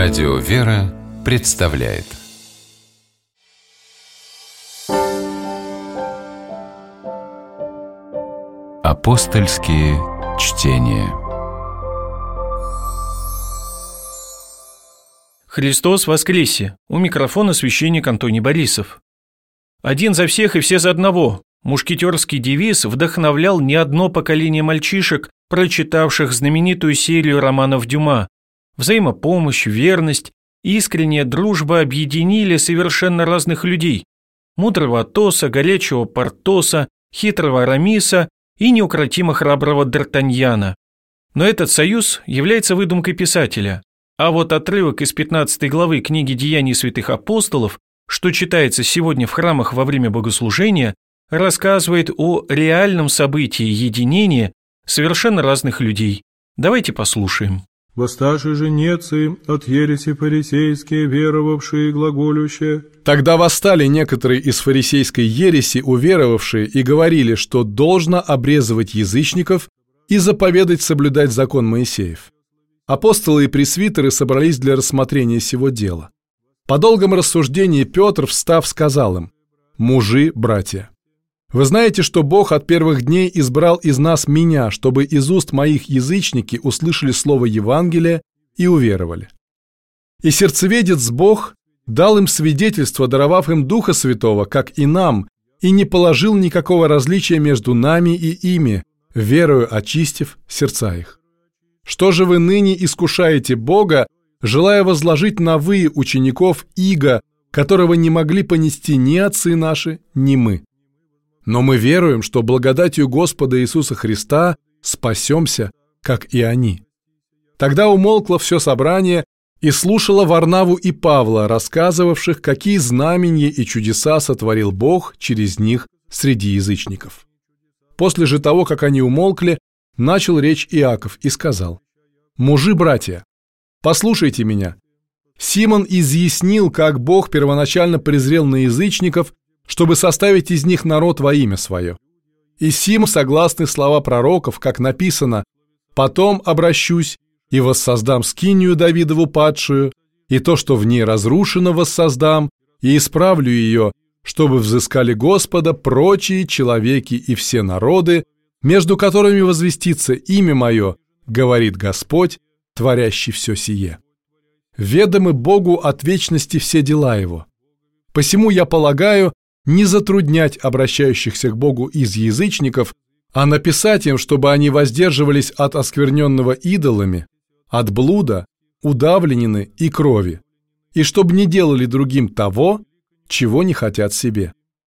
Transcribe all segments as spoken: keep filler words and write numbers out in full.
Радио «Вера» представляет Апостольские чтения. Христос воскресе! У микрофона священник Антоний Борисов. «Один за всех и все за одного» – мушкетерский девиз вдохновлял не одно поколение мальчишек, прочитавших знаменитую серию романов Дюма. Взаимопомощь, верность, искренняя дружба объединили совершенно разных людей – мудрого Атоса, горячего Портоса, хитрого Арамиса и неукротимо храброго Д'Артаньяна. Но этот союз является выдумкой писателя. А вот отрывок из пятнадцатой главы книги «Деяний святых апостолов», что читается сегодня в храмах во время богослужения, рассказывает о реальном событии единения совершенно разных людей. Давайте послушаем. «Восставшие же нецы от ереси фарисейские, веровавшие и глаголющие». Тогда восстали некоторые из фарисейской ереси, уверовавшие, и говорили, что должно обрезывать язычников и заповедать соблюдать закон Моисеев. Апостолы и пресвитеры собрались для рассмотрения сего дела. По долгом рассуждении Петр, встав, сказал им: «Мужи, братья, вы знаете, что Бог от первых дней избрал из нас меня, чтобы из уст моих язычники услышали слово Евангелия и уверовали. И сердцеведец Бог дал им свидетельство, даровав им Духа Святого, как и нам, и не положил никакого различия между нами и ими, верою очистив сердца их. Что же вы ныне искушаете Бога, желая возложить на вы, учеников, иго, которого не могли понести ни отцы наши, ни мы? Но мы веруем, что благодатью Господа Иисуса Христа спасемся, как и они». Тогда умолкло все собрание и слушало Варнаву и Павла, рассказывавших, какие знамения и чудеса сотворил Бог через них среди язычников. После же того, как они умолкли, начал речь Иаков и сказал: «Мужи, братья, послушайте меня. Симон изъяснил, как Бог первоначально презрел на язычников, чтобы составить из них народ во имя свое. И сим согласны слова пророков, как написано: «Потом обращусь и воссоздам скинию Давидову падшую, и то, что в ней разрушено, воссоздам, и исправлю ее, чтобы взыскали Господа прочие человеки и все народы, между которыми возвестится имя мое, говорит Господь, творящий все сие. Ведомы Богу от вечности все дела его. Посему я полагаю не затруднять обращающихся к Богу из язычников, а написать им, чтобы они воздерживались от оскверненного идолами, от блуда, удавленины и крови, и чтобы не делали другим того, чего не хотят себе.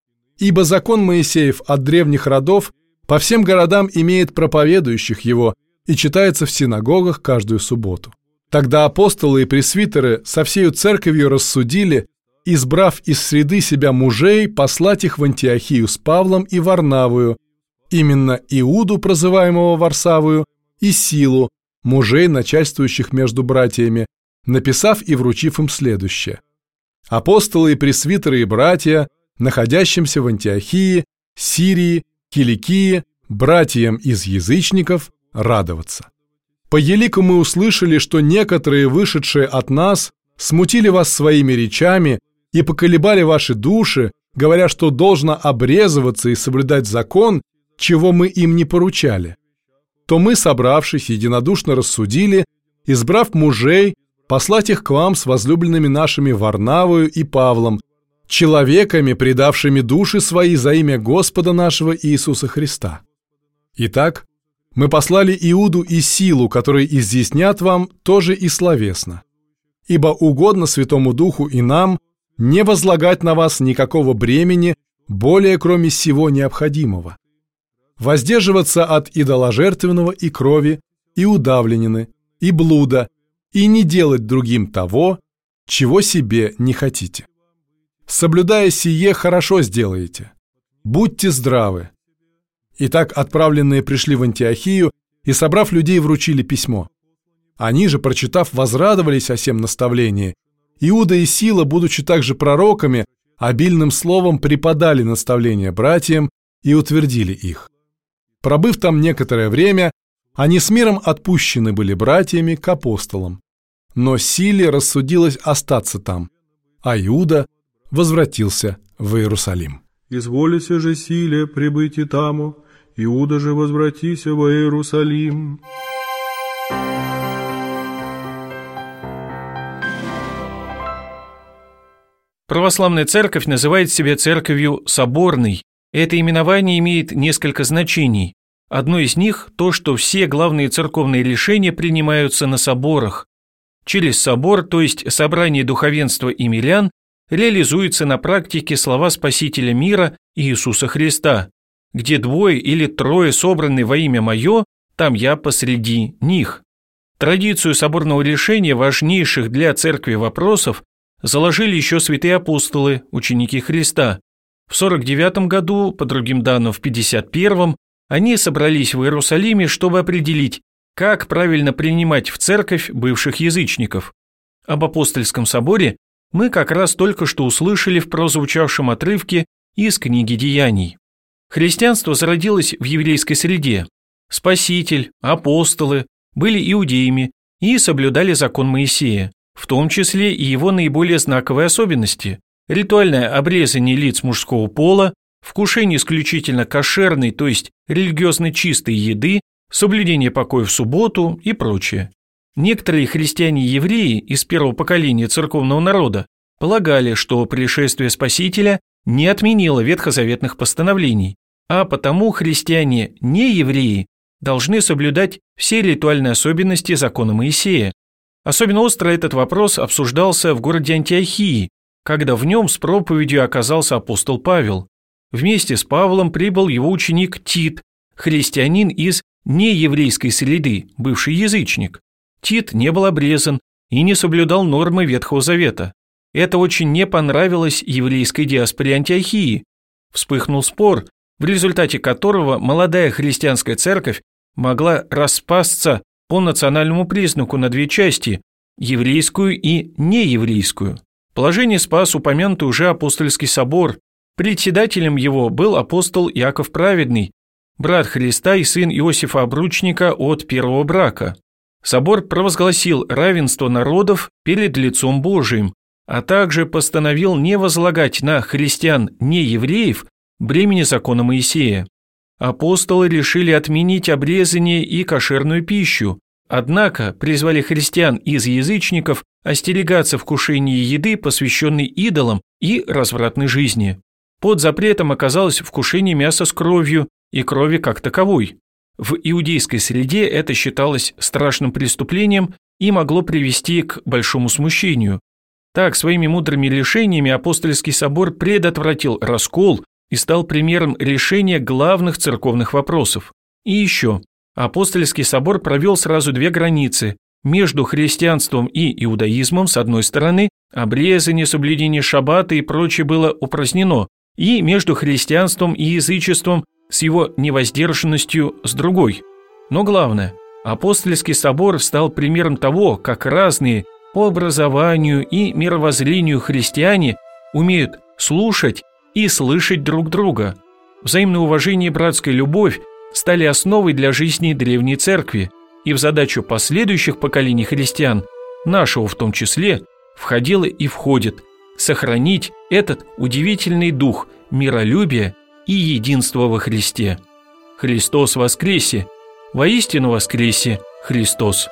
Ибо закон Моисеев от древних родов по всем городам имеет проповедующих его и читается в синагогах каждую субботу. Тогда апостолы и пресвитеры со всею церковью рассудили, избрав из среды себя мужей, послать их в Антиохию с Павлом и Варнавою, именно Иуду, прозываемого Варсавою, и Силу, мужей, начальствующих между братьями, написав и вручив им следующее: апостолы и пресвитеры и братья, находящимся в Антиохии, Сирии, Киликии, братьям из язычников, радоваться. По елику мы услышали, что некоторые, вышедшие от нас, смутили вас своими речами и поколебали ваши души, говоря, что должно обрезываться и соблюдать закон, чего мы им не поручали. То мы, собравшись, единодушно рассудили, избрав мужей, послать их к вам с возлюбленными нашими Варнавою и Павлом, человеками, предавшими души свои за имя Господа нашего Иисуса Христа. Итак, мы послали Иуду и Силу, которые изъяснят вам тоже и словесно. Ибо угодно Святому Духу и нам не возлагать на вас никакого бремени, более кроме сего необходимого. Воздерживаться от идоложертвенного и крови, и удавленины, и блуда, и не делать другим того, чего себе не хотите. Соблюдая сие, хорошо сделаете. Будьте здравы». Итак, отправленные пришли в Антиохию и, собрав людей, вручили письмо. Они же, прочитав, возрадовались о сем наставлении. Иуда и Сила, будучи также пророками, обильным словом преподали наставления братьям и утвердили их. Пробыв там некоторое время, они с миром отпущены были братьями к апостолам. но Силе рассудилось остаться там, а Иуда возвратился в Иерусалим. «Изволися же Силе прибыть и таму, Иуда же возвратися во Иерусалим». Православная церковь называет себя церковью соборной. Это именование имеет несколько значений. Одно из них – то, что все главные церковные решения принимаются на соборах. Через собор, то есть собрание духовенства и мирян, реализуются на практике слова Спасителя мира Иисуса Христа: «Где двое или трое собраны во имя Мое, там Я посреди них». Традицию соборного решения важнейших для церкви вопросов заложили еще святые апостолы, ученики Христа. В сорок девятом году, по другим данным в пятьдесят первом, они собрались в Иерусалиме, чтобы определить, как правильно принимать в церковь бывших язычников. Об апостольском соборе мы как раз только что услышали в прозвучавшем отрывке из книги Деяний. Христианство зародилось в еврейской среде. Спаситель, апостолы были иудеями и соблюдали закон Моисея, в том числе и его наиболее знаковые особенности: ритуальное обрезание лиц мужского пола, вкушение исключительно кошерной, то есть религиозно чистой еды, соблюдение покоя в субботу и прочее. Некоторые христиане-евреи из первого поколения церковного народа полагали, что пришествие Спасителя не отменило ветхозаветных постановлений, а потому христиане-не-евреи должны соблюдать все ритуальные особенности закона Моисея. Особенно остро этот вопрос обсуждался в городе Антиохии, когда в нем с проповедью оказался апостол Павел. Вместе с Павлом прибыл его ученик Тит, христианин из нееврейской среды, бывший язычник. Тит не был обрезан и не соблюдал нормы Ветхого Завета. Это очень не понравилось еврейской диаспоре Антиохии. Вспыхнул спор, в результате которого молодая христианская церковь могла распасться по национальному признаку на две части – еврейскую и нееврейскую. Положение спас упомянутый уже апостольский собор. Председателем его был апостол Иаков Праведный, брат Христа и сын Иосифа Обручника от первого брака. Собор провозгласил равенство народов перед лицом Божиим, а также постановил не возлагать на христиан-неевреев бремени закона Моисея. Апостолы решили отменить обрезание и кошерную пищу, однако призвали христиан из язычников остерегаться вкушения еды, посвященной идолам и развратной жизни. Под запретом оказалось вкушение мяса с кровью и крови как таковой. В иудейской среде это считалось страшным преступлением и могло привести к большому смущению. Так, своими мудрыми решениями апостольский собор предотвратил раскол и стал примером решения главных церковных вопросов. И еще, апостольский собор провел сразу две границы: между христианством и иудаизмом с одной стороны, обрезание, соблюдение шаббата и прочее было упразднено, и между христианством и язычеством с его невоздержанностью с другой. Но главное, апостольский собор стал примером того, как разные по образованию и мировоззрению христиане умеют слушать и слышать друг друга. Взаимное уважение и братская любовь стали основой для жизни древней церкви, и в задачу последующих поколений христиан, нашего в том числе, входило и входит сохранить этот удивительный дух миролюбия и единства во Христе. Христос воскресе! Воистину воскресе Христос!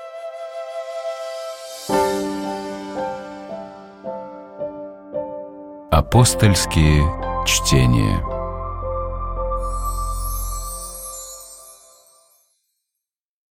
Апостольские чтения.